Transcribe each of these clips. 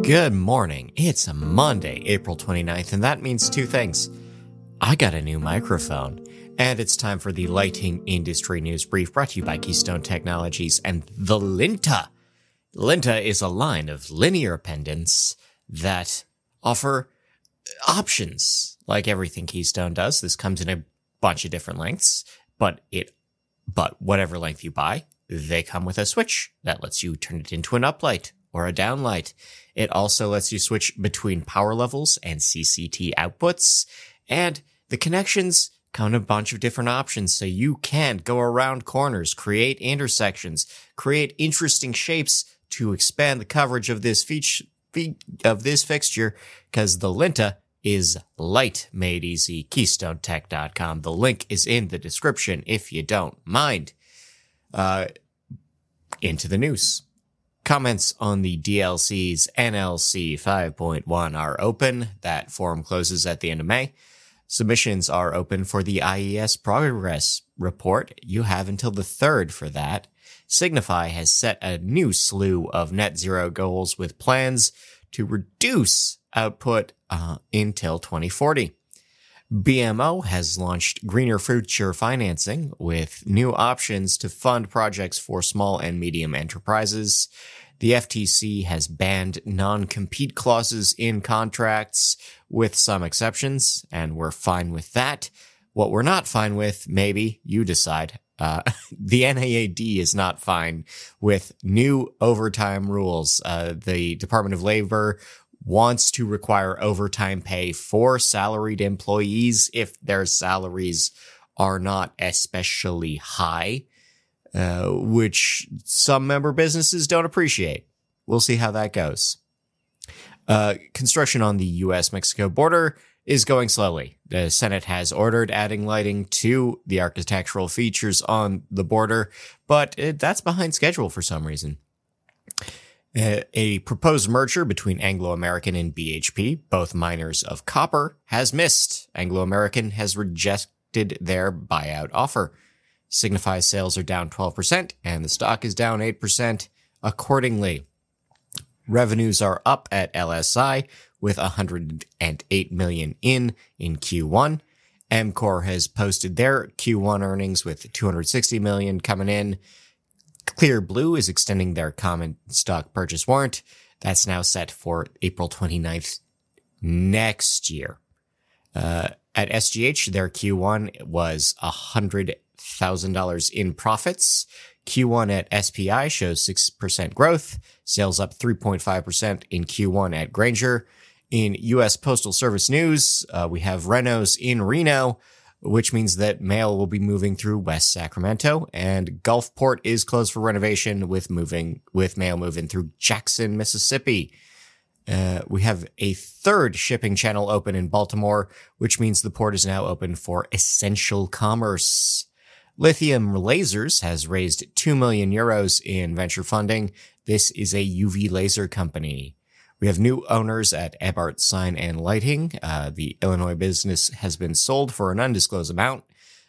Good morning. It's a Monday, April 29th, and that means two things. I got a new microphone, and it's time for the lighting industry news brief brought to you by Keystone Technologies and the Linta. Linta is a line of linear pendants that offer options. Like everything Keystone does, this comes in a bunch of different lengths, but whatever length you buy, they come with a switch that lets you turn it into an uplight or a downlight. It also lets you switch between power levels and CCT outputs, and the connections come in a bunch of different options, so you can go around corners, create intersections, create interesting shapes to expand the coverage of this fixture, because the Linta is light made easy. KeystoneTech.com. The link is in the description if you don't mind. Into the news. Comments on the DLC's NLC 5.1 are open. That forum closes at the end of May. Submissions are open for the IES progress report. You have until the 3rd for that. Signify has set a new slew of net zero goals with plans to reduce output until 2040. BMO has launched greener future financing with new options to fund projects for small and medium enterprises. The FTC has banned non-compete clauses in contracts with some exceptions, and we're fine with that. What we're not fine with, maybe, you decide. The NIAD is not fine with new overtime rules. The Department of Labor wants to require overtime pay for salaried employees if their salaries are not especially high, which some member businesses don't appreciate. We'll see how that goes. Construction on the U.S.-Mexico border is going slowly. The Senate has ordered adding lighting to the architectural features on the border, but that's behind schedule for some reason. A proposed merger between Anglo American and BHP, both miners of copper, has missed. Anglo American has rejected their buyout offer. Signify's sales are down 12%, and the stock is down 8% accordingly. Revenues are up at LSI with $108 million in Q1. EMCOR has posted their Q1 earnings with $260 million coming in. Clear Blue is extending their common stock purchase warrant. That's now set for April 29th next year. At SGH, their Q1 was $100,000 in profits. Q1 at SPI shows 6% growth. Sales up 3.5% in Q1 at Granger. In U.S. Postal Service news, we have Renos in Reno, which means that mail will be moving through West Sacramento, and Gulfport is closed for renovation with mail moving through Jackson, Mississippi. We have a third shipping channel open in Baltimore, which means the port is now open for essential commerce. Lithium Lasers has raised 2 million euros in venture funding. This is a UV laser company. We have new owners at Ebart Sign and Lighting. The Illinois business has been sold for an undisclosed amount.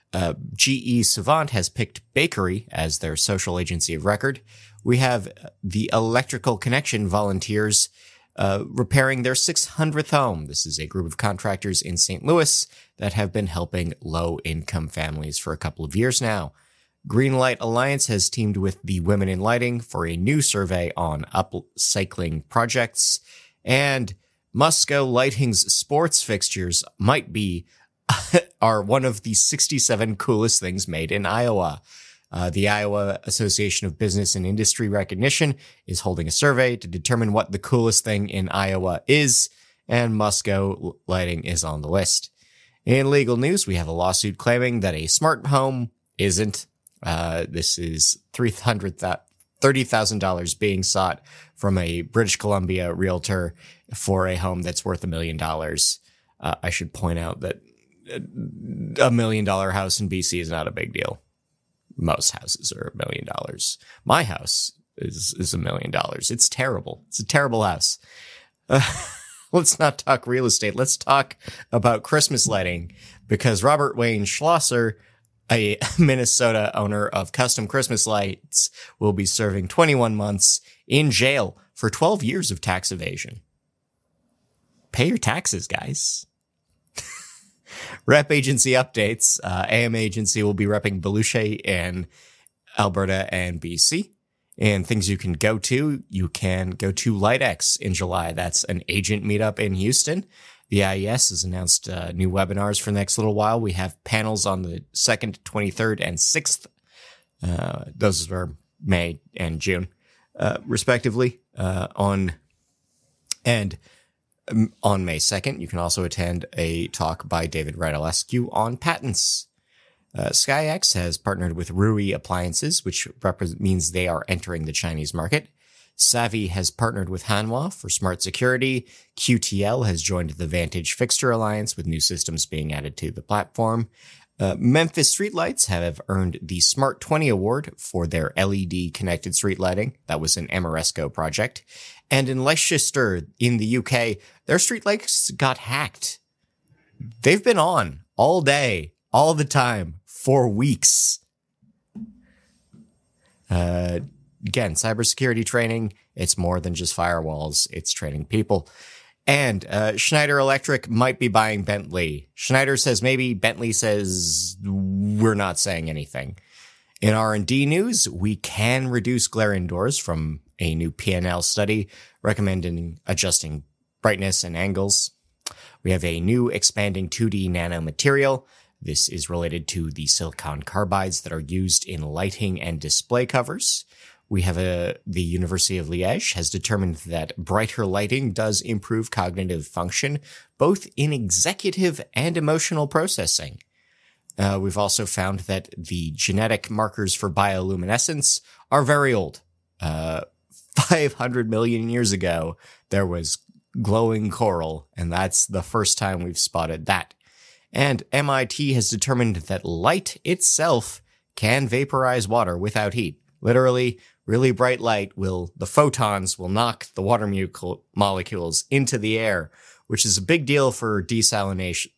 GE Savant has picked Bakery as their social agency of record. We have the Electrical Connection volunteers repairing their 600th home. This is a group of contractors in St. Louis that have been helping low-income families for a couple of years now. Greenlight Alliance has teamed with the Women in Lighting for a new survey on upcycling projects, and Musco Lighting's sports fixtures are one of the 67 coolest things made in Iowa. The Iowa Association of Business and Industry Recognition is holding a survey to determine what the coolest thing in Iowa is, and Musco Lighting is on the list. In legal news, we have a lawsuit claiming that a smart home isn't. This is $30,000 being sought from a British Columbia realtor for a home that's worth $1 million. I should point out that $1 million house in BC is not a big deal. Most houses are $1 million. My house is $1 million. It's terrible. It's a terrible house. Let's not talk real estate. Let's talk about Christmas lighting, because Robert Wayne Schlosser, a Minnesota owner of custom Christmas lights, will be serving 21 months in jail for 12 years of tax evasion. pay your taxes, guys. Rep agency updates. AM agency will be repping Volusia in Alberta and BC. And things you can go to LightX in July. That's an agent meetup in Houston. The IES has announced new webinars for the next little while. We have panels on the 2nd, 23rd, and 6th. Those are May and June, respectively. On May 2nd, you can also attend a talk by David Radulescu on patents. SkyX has partnered with Rui Appliances, which means they are entering the Chinese market. Savvy has partnered with Hanwha for smart security. QTL has joined the Vantage Fixture Alliance with new systems being added to the platform. Memphis Streetlights have earned the Smart 20 Award for their LED connected street lighting. That was an Amoresco project. And in Leicester in the UK, their streetlights got hacked. They've been on all day, all the time, for weeks. Again, cybersecurity training, it's more than just firewalls. It's training people. And Schneider Electric might be buying Bentley. Schneider says maybe, Bentley says we're not saying anything. In R&D news, we can reduce glare indoors from a new PNL study recommending adjusting brightness and angles. We have a new expanding 2D nanomaterial. This is related to the silicon carbides that are used in lighting and display covers. We have the University of Liège has determined that brighter lighting does improve cognitive function, both in executive and emotional processing. We've also found that the genetic markers for bioluminescence are very old. 500 million years ago, there was glowing coral, and that's the first time we've spotted that. And MIT has determined that light itself can vaporize water without heat. Literally, really bright light the photons will knock the water molecules into the air, which is a big deal for desalination,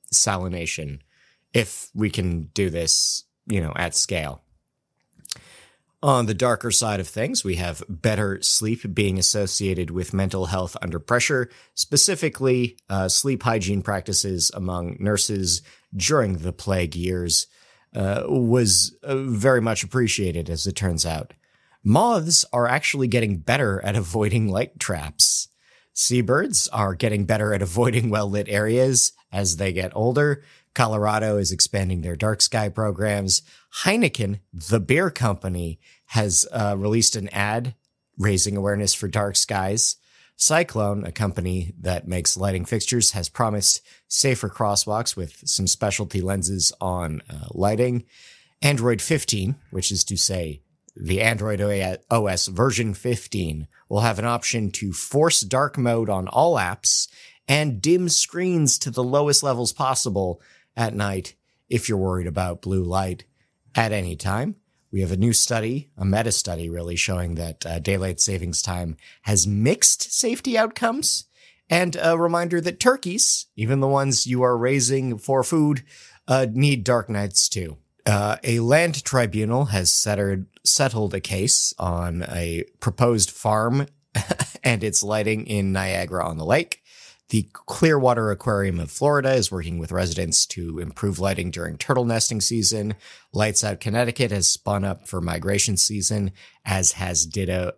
if we can do this, at scale. On the darker side of things, we have better sleep being associated with mental health under pressure, specifically sleep hygiene practices among nurses during the plague years was very much appreciated, as it turns out. Moths are actually getting better at avoiding light traps. Seabirds are getting better at avoiding well-lit areas as they get older. Colorado is expanding their dark sky programs. Heineken, the beer company, has released an ad raising awareness for dark skies. Cyclone, a company that makes lighting fixtures, has promised safer crosswalks with some specialty lenses on lighting. Android 15, which is to say the Android OS version 15, will have an option to force dark mode on all apps and dim screens to the lowest levels possible at night if you're worried about blue light at any time. We have a new study, a meta-study really, showing that daylight savings time has mixed safety outcomes, and a reminder that turkeys, even the ones you are raising for food, need dark nights too. A land tribunal has settled a case on a proposed farm and its lighting in Niagara-on-the-Lake. The Clearwater Aquarium of Florida is working with residents to improve lighting during turtle nesting season. Lights Out Connecticut has spun up for migration season, as has in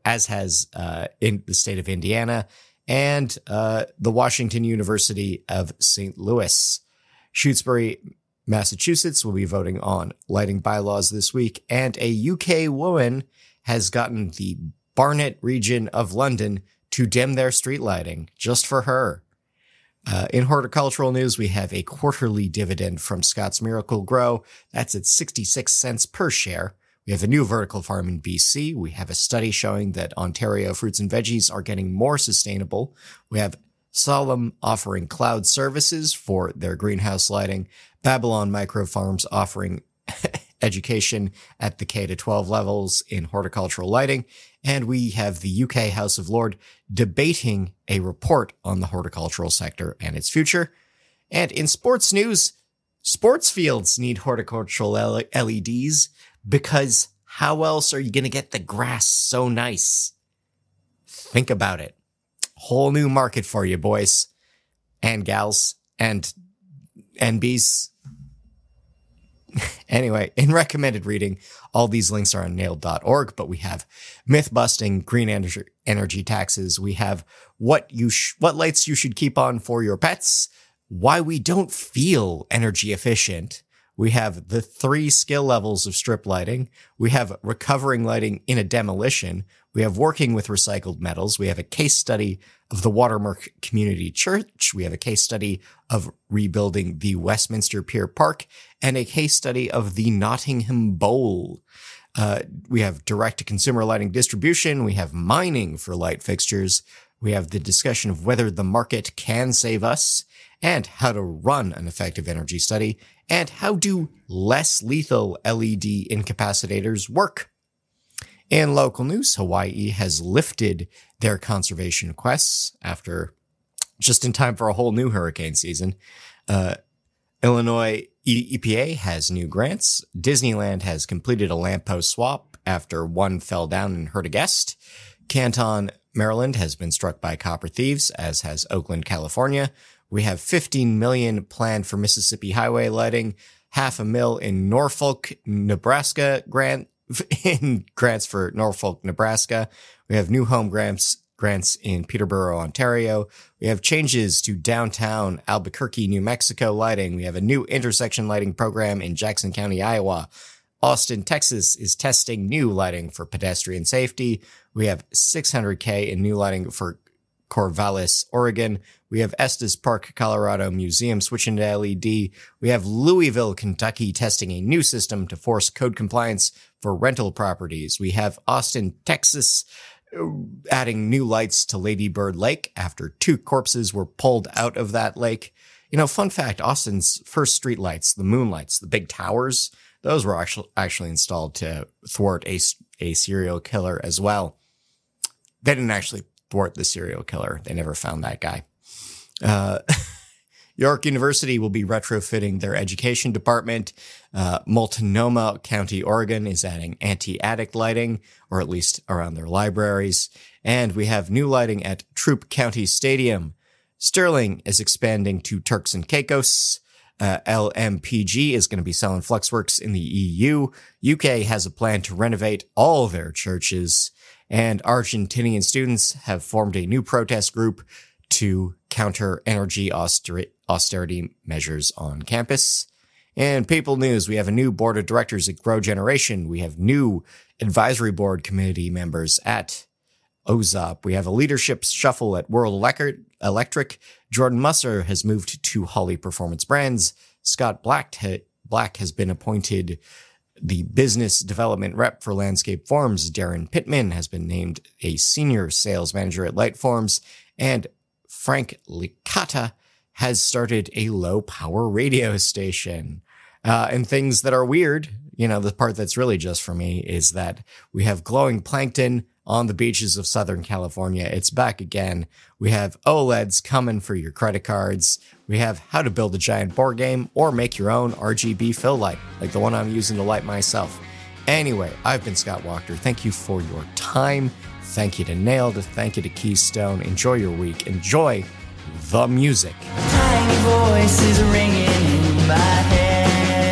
the state of Indiana, and the Washington University of St. Louis. Shutesbury, Massachusetts will be voting on lighting bylaws this week, and a UK woman has gotten the Barnet region of London to dim their street lighting just for her. In horticultural news, we have a quarterly dividend from Scott's Miracle-Gro. That's at 66 cents per share. We have a new vertical farm in BC. We have a study showing that Ontario fruits and veggies are getting more sustainable. We have Solemn offering cloud services for their greenhouse lighting. Babylon Micro Farms offering education at the K-12 levels in horticultural lighting. And we have the UK House of Lords debating a report on the horticultural sector and its future. And in sports news, sports fields need horticultural LEDs because how else are you going to get the grass so nice? Think about it. Whole new market for you, boys. and gals and NBs. Anyway, in recommended reading, all these links are on nailed.org, but we have myth busting, green energy taxes. We have what lights you should keep on for your pets, why we don't feel energy efficient. We have the 3 skill levels of strip lighting. We have recovering lighting in a demolition. We have working with recycled metals. We have a case study of the Watermark Community Church. We have a case study of rebuilding the Westminster Pier Park and a case study of the Nottingham Bowl. We have direct-to-consumer lighting distribution. We have mining for light fixtures. We have the discussion of whether the market can save us and how to run an effective energy study and how do less lethal LED incapacitators work. In local news, Hawaii has lifted their conservation quests after just in time for a whole new hurricane season. Illinois EPA has new grants. Disneyland has completed a lamppost swap after one fell down and hurt a guest. Canton, Maryland has been struck by copper thieves, as has Oakland, California. We have $15 million planned for Mississippi highway lighting, $500,000 in Norfolk, Nebraska grants for Norfolk, Nebraska. We have new home grants in Peterborough, Ontario. We have changes to downtown Albuquerque, New Mexico lighting. We have a new intersection lighting program in Jackson County, Iowa. Austin, Texas is testing new lighting for pedestrian safety. We have $600K in new lighting for Corvallis, Oregon. We have Estes Park, Colorado Museum switching to LED. We have Louisville, Kentucky testing a new system to force code compliance for rental properties. We have Austin, Texas adding new lights to Lady Bird Lake after 2 corpses were pulled out of that lake. You know, fun fact, Austin's first street lights, the moonlights, the big towers, those were actually installed to thwart a serial killer as well. They didn't actually thwart the serial killer. They never found that guy. York University will be retrofitting their education department. Multnomah County, Oregon is adding anti-attic lighting, or at least around their libraries. And we have new lighting at Troup County Stadium. Sterling is expanding to Turks and Caicos. LMPG is going to be selling Fluxworks in the EU. UK has a plan to renovate all their churches. And Argentinian students have formed a new protest group to counter energy austerity measures on campus. And People News, we have a new board of directors at Grow Generation. We have new advisory board committee members at OZOP. We have a leadership shuffle at World Electric. Jordan Musser has moved to Holly Performance Brands. Scott Black has been appointed the business development rep for Landscape Forms. Darren Pittman has been named a senior sales manager at Light Forms. And Frank Licata has started a low power radio station. And things that are weird, you know, the part that's really just for me is that we have glowing plankton on the beaches of Southern California. It's back again. We have OLEDs coming for your credit cards. We have how to build a giant board game or make your own RGB fill light, like the one I'm using to light myself. Anyway, I've been Scott Wachter. Thank you for your time. Thank you to Nailed. Thank you to Keystone. Enjoy your week. Enjoy the music. Tiny voices ringing in my head.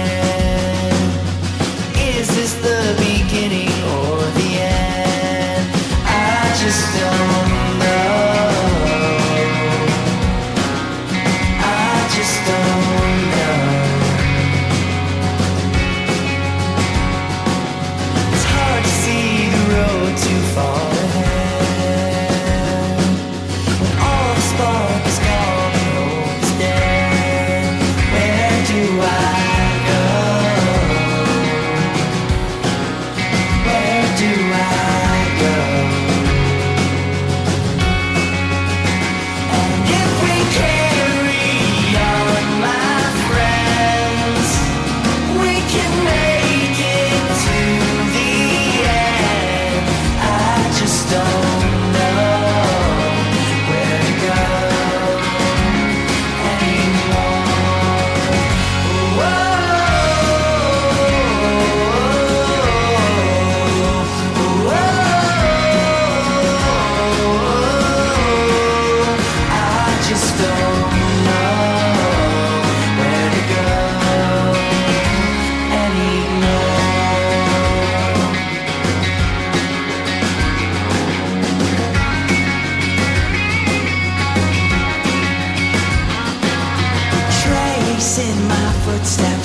Is this the beginning or the end? I just don't know. I just don't know. It's hard to see the road too far ahead. When all the spark is gone and hope is dead, where do I go? Where do I go? footsteps